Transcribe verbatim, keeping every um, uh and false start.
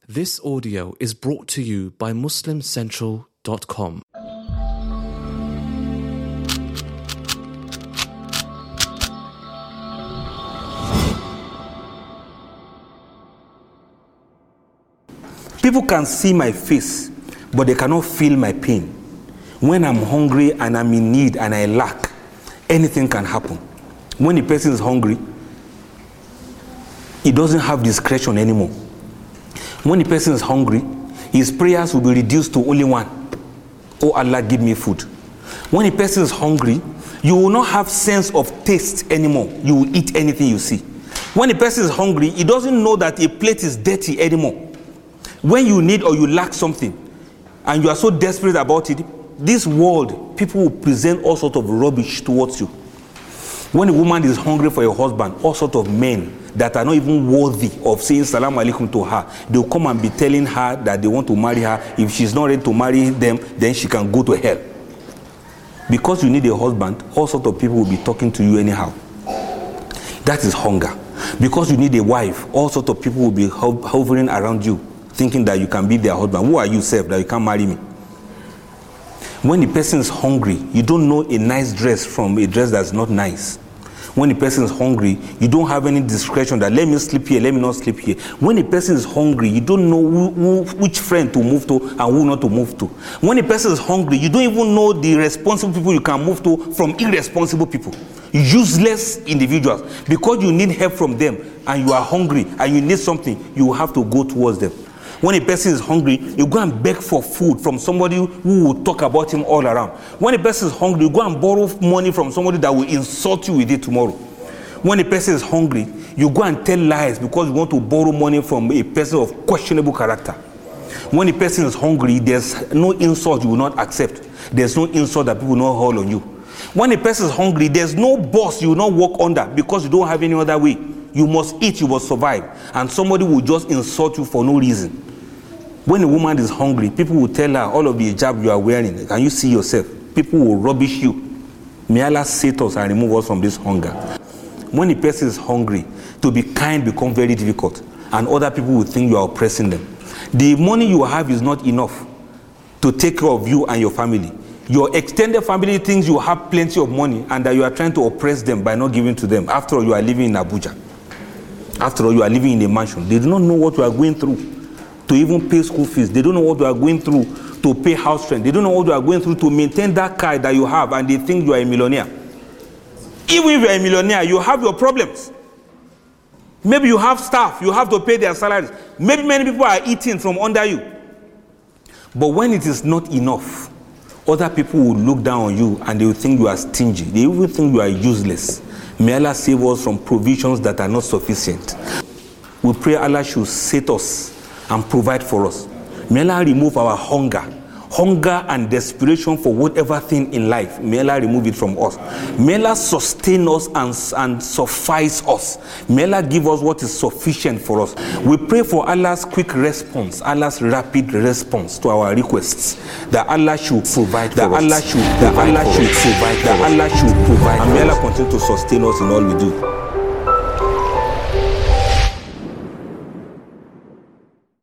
This audio is brought to you by Muslim Central dot com. People can see my face, but they cannot feel my pain. When I'm hungry and I'm in need and I lack, anything can happen. When a person is hungry, he doesn't have discretion anymore. When a person is hungry, his prayers will be reduced to only one. Oh Allah, give me food. When a person is hungry, you will not have sense of taste anymore. You will eat anything you see. When a person is hungry, he doesn't know that a plate is dirty anymore. When you need or you lack something, and you are so desperate about it, this world, people will present all sorts of rubbish towards you. When a woman is hungry for a husband, all sorts of men that are not even worthy of saying salam alaikum to her, they will come and be telling her that they want to marry her. If she's not ready to marry them, then she can go to hell. Because you need a husband, all sorts of people will be talking to you anyhow. That is hunger. Because you need a wife, all sorts of people will be ho- hovering around you, thinking that you can be their husband. Who are you, self, that you can't marry me? When the person is hungry, you don't know a nice dress from a dress that's not nice. When the person is hungry, you don't have any discretion that let me sleep here, let me not sleep here. When a person is hungry, you don't know who, who, which friend to move to and who not to move to. When a person is hungry, you don't even know the responsible people you can move to from irresponsible people. Useless individuals. Because you need help from them and you are hungry and you need something, you have to go towards them. When a person is hungry, you go and beg for food from somebody who will talk about him all around. When a person is hungry, you go and borrow money from somebody that will insult you with it tomorrow. When a person is hungry, you go and tell lies because you want to borrow money from a person of questionable character. When a person is hungry, there's no insult you will not accept. There's no insult that people will not hold on you. When a person is hungry, there's no boss you will not work under because you don't have any other way. You must eat, you must survive. And somebody will just insult you for no reason. When a woman is hungry, people will tell her, all of the hijab you are wearing, can you see yourself? People will rubbish you. May Allah save us and remove us from this hunger. When a person is hungry, to be kind becomes very difficult. And other people will think you are oppressing them. The money you have is not enough to take care of you and your family. Your extended family thinks you have plenty of money and that you are trying to oppress them by not giving to them. After all, you are living in Abuja. After all, you are living in a mansion. They do not know what you are going through to even pay school fees. They don't know what you are going through to pay house rent. They don't know what you are going through to maintain that car that you have, and they think you are a millionaire. Even if you are a millionaire, you have your problems. Maybe you have staff, you have to pay their salaries. Maybe many people are eating from under you. But when it is not enough, other people will look down on you and they will think you are stingy. They even think you are useless. May Allah save us from provisions that are not sufficient. We pray Allah should save us and provide for us. May Allah remove our hunger, hunger and desperation for whatever thing in life. May Allah remove it from us. May Allah sustain us and, and suffice us. May Allah give us what is sufficient for us. We pray for Allah's quick response, Allah's rapid response to our requests. That Allah should provide for us. That Allah should, that Allah should provide. That Allah should provide. And may Allah continue to sustain us in all we do.